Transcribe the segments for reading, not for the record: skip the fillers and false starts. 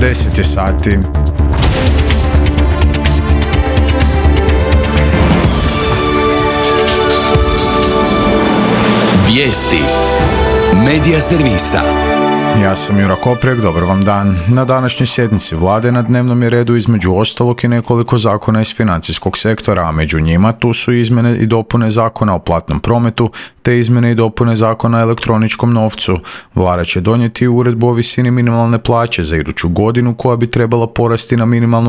10 je sati. Vijesti Medija servisa. Ja sam Jura Koprek, dobar vam dan. Na današnjoj sjednici vlade na dnevnom je redu između ostalog i nekoliko zakona iz financijskog sektora, a među njima tu su izmjene i dopune zakona o platnom prometu, te izmjene i dopune zakona o elektroničkom novcu. Vlada će donijeti uredbu o visini minimalne plaće za iduću godinu koja bi trebala porasti na minimalno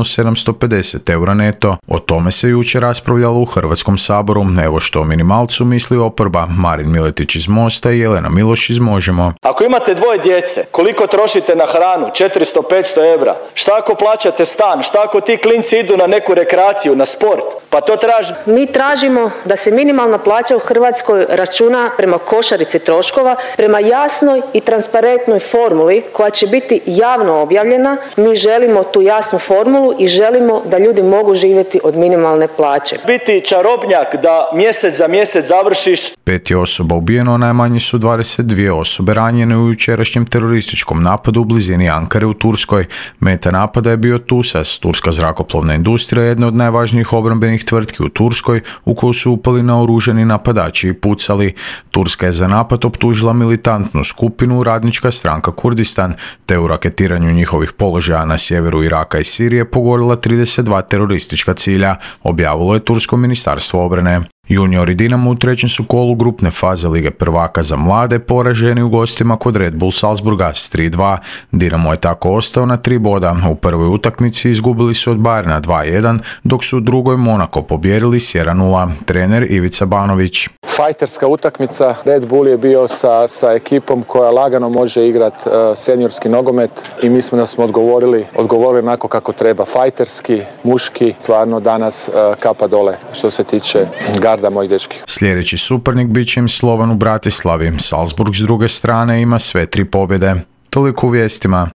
750 eura neto. O tome se jučer raspravljalo u Hrvatskom saboru. Evo što o minimalcu misli oporba. Marin Miletić iz Mosta i Jelena Miloš iz Možemo. Ako imate dvoje djece, koliko trošite na hranu? 400-500 eura. Šta ako plaćate stan? Šta ako ti klinci idu na neku rekreaciju, na sport? Pa to traži. Mi tražimo da se minimalna plaća u Hrvatskoj računa prema košarici troškova, prema jasnoj i transparentnoj formuli koja će biti javno objavljena. Mi želimo tu jasnu formulu i želimo da ljudi mogu živjeti od minimalne plaće. Biti čarobnjak da mjesec za mjesec završiš. 5 je osoba ubijeno, najmanje su 22 osobe ranjene u jučerašnjem terorističkom napadu u blizini Ankare u Turskoj. Meta napada je bio TUSAS, turska zrakoplovna industrija, jedna od najvažnijih obrambenih tvrtki u Turskoj u koju su upali naoružani napadači i pucali. Turska je za napad optužila militantnu skupinu Radnička stranka Kurdistan, te u raketiranju njihovih položaja na sjeveru Iraka i Sirije pogodila 32 teroristička cilja, objavilo je tursko ministarstvo obrane. Juniori Dinamo u trećem su kolu grupne faze Lige prvaka za mlade poraženi u gostima kod Red Bull Salzburga s 3-2. Dinamo je tako ostao na 3 boda. U prvoj utakmici izgubili su od Bayerna 2-1, dok su u drugoj Monako pobijedili s 1-0. Trener Ivica Banović. Fajterska utakmica. Red Bull je bio sa ekipom koja lagano može igrati seniorski nogomet i mislim da smo odgovorili onako kako treba. Fajterski, muški, stvarno danas kapa dole što se tiče garda mojih dečki. Sljedeći suparnik bit će im Slovan u Bratislavi. Salzburg s druge strane ima sve 3 pobjede. Toliko u vijestima.